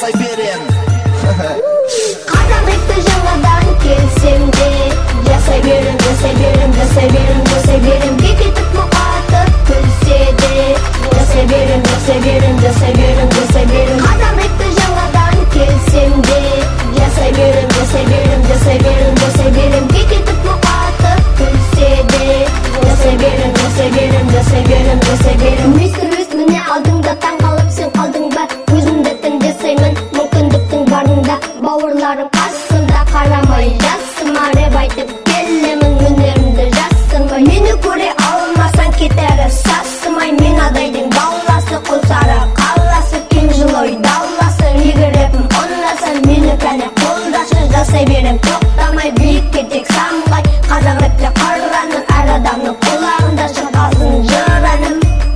жасай берем. Қазақ рэпті жаңадан келсем де жасай берем, жасай берем, жасай берем, жасай берем. Кекетіп мұқатып күлсе де жасай берем, жасай берем, жасай берем, жасай берем. Қазақ рэпті жаңадан келсем де жасай берем, жасай берем, жасай берем, жасай берем. Кекетіп мұқатып күлсе де жасай берем, жасай берем, жасай берем, жасай берем. Мистер Вест міне алдыңда, таң қалып сен қалдың ба? Өзімді тың жасаймын, мүмкіндіктің барында. Бауырларым қасында қарамай жасыма, рэп айтып келемін, өнерімді жасырмай. Мені көре алмасаң кетері сасымай. Мен адайдың баласы, құлсары қаласы, кең жылой даласы. Егер рэпім ұнаса мені кәне қолдашы, жасай берем тоқтамай, биікке тек самғай. Қазақ рэпте қырғаным, әр адамның құлағында шырқалсын жыр әнім.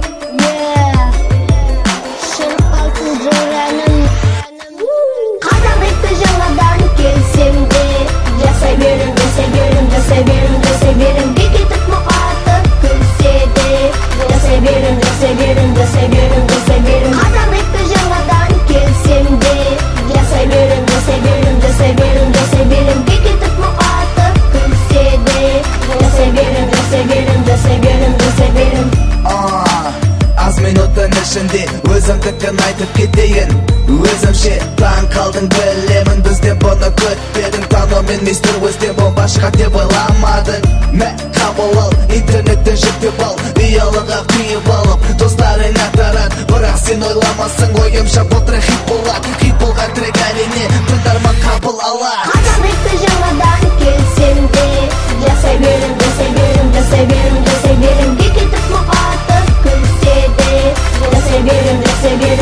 Шырқалсын жыр әнім. Қазақ рэпті жаңадан келсем де жасай берем, жасай берем, жасай берем, жасай берем. Кекетіп мұқатып күлсе де жасай берем, жасай берем, жасай берем, жасай берем. Қазақ рэпті жаңадан келсем де жасай берем, жасай берем, жасай берем, жасай берем. Кекетіп мұқатып күлсе де жасай берем, жасай берем, жасай берем, жасай берем. Аз минуттың ішінде өзімдікін айтып кетейін. Өзімше таң қалдың білемін, бізден бұны күтпедің. Танумен мистер Весттен бұл башқа деп ойламадың. Мә қабыл ал, интернеттен жүктеп ал, ұялыға құйып алып достарыңа тарат. Бірақ сен ойламасың, ойымша бұл трек хит болады. Хит болған трек әрине тыңдарман қабыл алады. Қазақ рэпті жаңадан келсем де жасай берем, жасай берем, жасай берем, жасай берем. Кекетіп мұқатып күлсе де жасай берем, жасай берем,